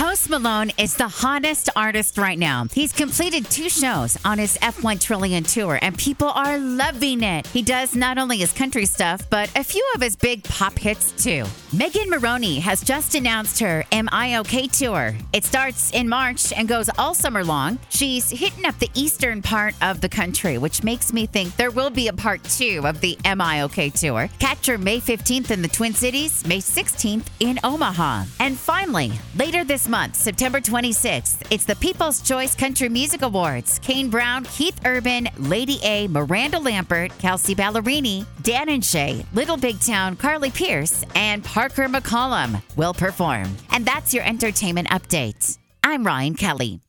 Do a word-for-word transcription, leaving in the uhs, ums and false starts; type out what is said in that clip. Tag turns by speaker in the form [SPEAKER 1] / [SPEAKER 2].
[SPEAKER 1] Post Malone is the hottest artist right now. He's completed two shows on his F one Trillion tour, and people are loving it. He does not only his country stuff, but a few of his big pop hits too. Megan Moroney has just announced her Am I OK tour. It starts in March and goes all summer long. She's hitting up the eastern part of the country, which makes me think there will be a part two of the Am I OK tour. Catch her May fifteenth in the Twin Cities, May sixteenth in Omaha. And finally, later this month, September twenty-sixth, it's the People's Choice Country Music Awards. Kane Brown, Keith Urban, Lady A, Miranda Lambert, Kelsey Ballerini, Dan and Shay, Little Big Town, Carly Pierce, and Parker McCollum will perform. And that's your entertainment update. I'm Ryan Kelly.